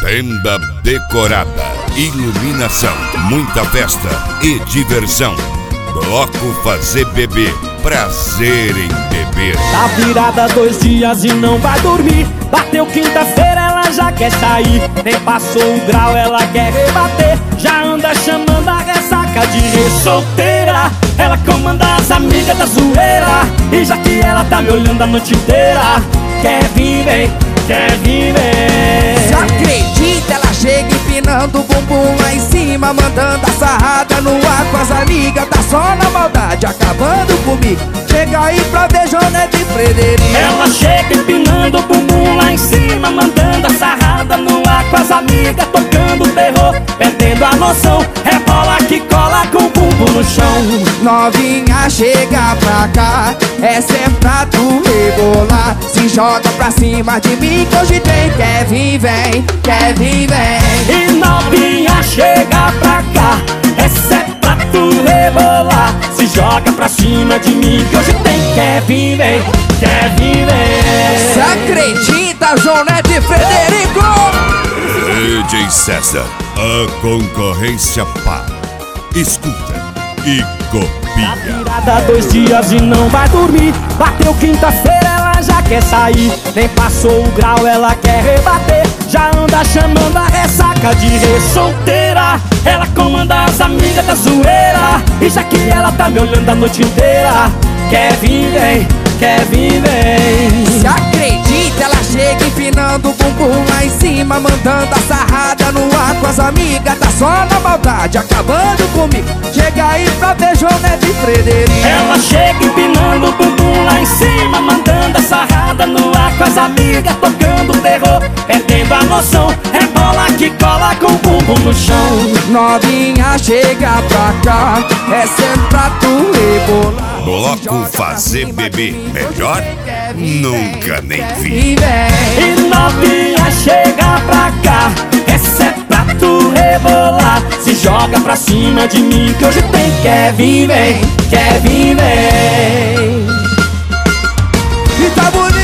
Tenda decorada, iluminação, muita festa e diversão. Bloco Fazer Bebê, prazer em beber. Tá virada 2 dias e não vai dormir. Bateu quinta-feira, ela já quer sair. Nem passou o grau, ela quer rebater. Já anda chamando a ressaca de solteira. Ela comanda as amigas da zoeira. E já que ela tá me olhando a noite inteira, quer vir, vem, quer vir, vem. Você acredita? Ela chega empinando o bumbum lá em cima, mandando a sarrada no ar com as amigas. Tá só na maldade, acabando comigo. Chega aí pra ver Jonete e Frederico. Ela chega empinando o bumbum lá em cima, mandando a sarrada no ar com as amigas, tocando terror, perdendo a noção. Rebola que cola com o bumbum no chão. Novinha, chega pra cá, essa é pra tu rebolar. Se joga pra cima de mim que hoje tem. Quer vir, vem, quer vir, vem. E novinha, chega pra cá, essa é pra tu rebolar. Se joga pra cima de mim que hoje tem. Quer vir, vem, quer vir, vem. Você acredita, Jonete e Frederico? DJ César, a concorrência para. Escuta e Tá copia. virada 2 dias e não vai dormir. Bateu quinta-feira, ela já quer sair. Nem passou o grau, ela quer rebater. Já anda chamando a ressaca de solteira. Ela comanda as amigas da zoeira. E já que ela tá me olhando a noite inteira, quer vir, vem, quer vir, vem. Se acredita? Ela chega empinando o bumbum lá em cima, mandando a sarrada no ar com as amigas. Tá só na maldade, acabando comigo. Chega aí pra ver Jonete e Frederico. Ela chega empinando o bumbum lá em cima, mandando a sarrada no ar com as amigas, tocando terror, perdendo a noção. Rebola que cola com o bumbum no chão. Novinha, chega pra cá, essa é pra tu rebolar. Bloco Fazer Bebê, melhor? Nunca nem vi. E novinha, chega pra cá, essa é pra tu rebolar. Se joga pra cima de mim que hoje tem. Quer vir, vem, quer vir, vem. E tá bonito.